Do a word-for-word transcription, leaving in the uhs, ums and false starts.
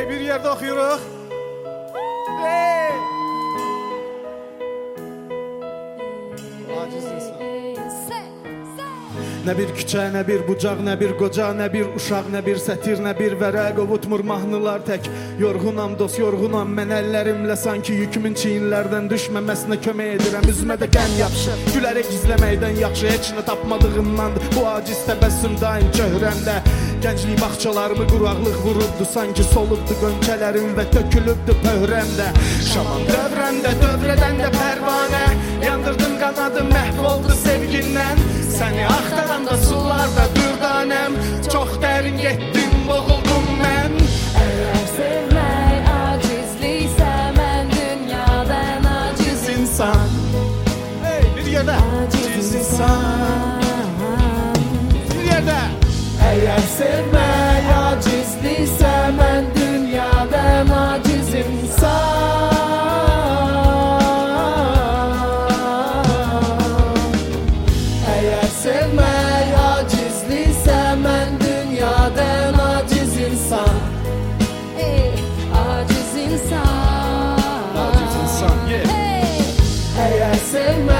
bir yerde oxuyuruq. Hey! Aciz insan. Nə bir küçə, nə bir bucaq, nə bir qoca, nə bir uşaq, nə bir sətir, nə bir vərəq ovutmur mahnılar tək. Yorğunam dost, yorğunam mən əllərimlə sanki yükümün çiyinlərdən düşməməsinə kömək edirəm. Üzümə də qəm yapışır, gülərək izləməkdən yaxşı heç nə tapmadığımdandır. Bu aciz təbəssüm daim çöhrəmdə. Gənclik bağçalarımı quraqlıq vurubdu, sanki solubdu qönçələrim və tökülübdü pöhrəmdə. Şaman dövrəmdə, dövrədəndə pərvanə, yandırdım qanadım, məhv oldu sevgindən. Səni axtaranda sularda dürdanəm, çox dərin getdim, boğuldum mən. Əgər sevmək acizliksə, mən dünyadan aciz insan. Hey, bir yerdə aciz insan. Bir yerdə. Əgər sevmək acizliksə, mən dünyadan aciz insan. Əgər sevmək acizliksə, mən dünyadan aciz insan. Ey, aciz insan. Aciz insan, yeah. Hey, əgər sevmək